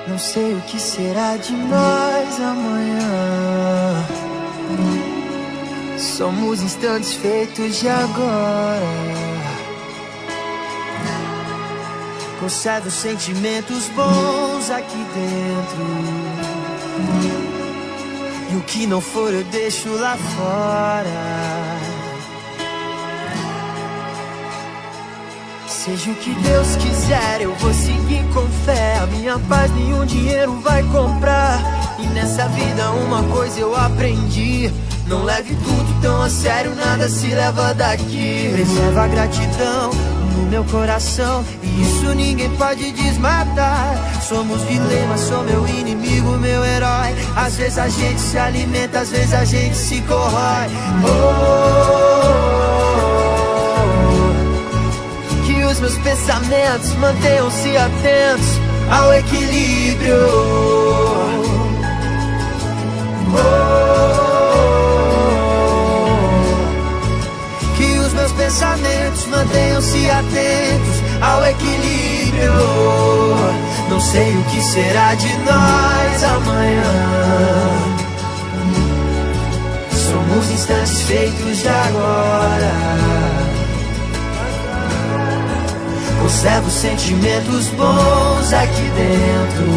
Não sei o que será de nós amanhã. Somos instantes feitos de agora. Conservo sentimentos bons aqui dentro, e o que não for eu deixo lá fora. Seja o que Deus quiser, eu vou seguir com fé. A minha paz nenhum dinheiro vai comprar. E nessa vida uma coisa eu aprendi: não leve tudo tão a sério, nada se leva daqui. Preserva a gratidão no meu coração, e isso ninguém pode desmatar. Somos dilemas, sou meu inimigo, meu herói. Às vezes a gente se alimenta, às vezes a gente se corrói. Que os meus pensamentos mantenham-se atentos ao equilíbrio. Que os meus pensamentos mantenham-se atentos ao equilíbrio. Não sei o que será de nós amanhã. Somos instantes feitos de agora. Conservo sentimentos bons aqui dentro,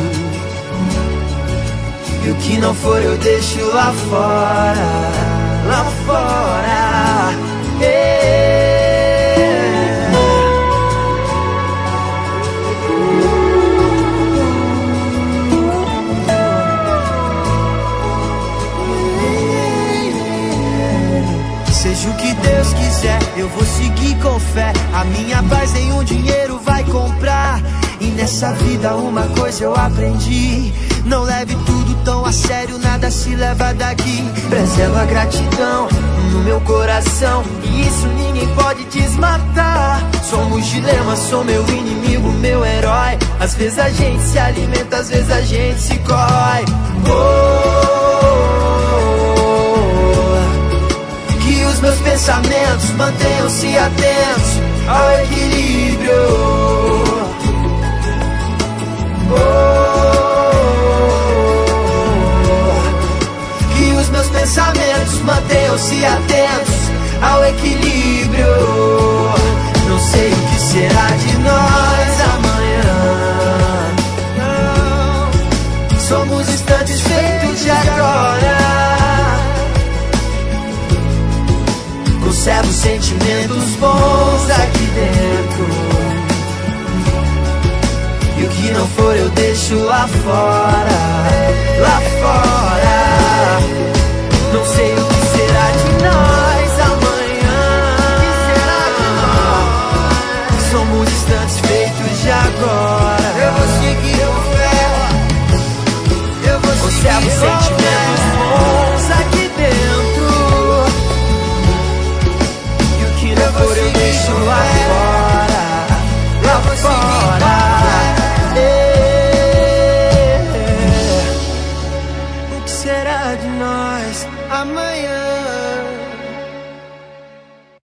e o que não for eu deixo lá fora. Lá fora, Seja o que Deus quiser, eu vou seguir com fé. A minha paz nenhum dinheiro vai comprar. E nessa vida uma coisa eu aprendi: não leve tudo tão a sério, nada se leva daqui. Preserva a gratidão no meu coração, e isso ninguém pode desmatar. Somos dilemas, sou meu inimigo, meu herói. Às vezes a gente se alimenta, às vezes a gente se corrói. Que os meus pensamentos mantenham-se atentos ao equilíbrio. Que os meus pensamentos mantenham-se atentos ao equilíbrio. Não sei o que será de nós amanhã. Somos instantes feitos de agora. Conservo sentimentos bons aqui dentro, e o que não for eu deixo lá fora.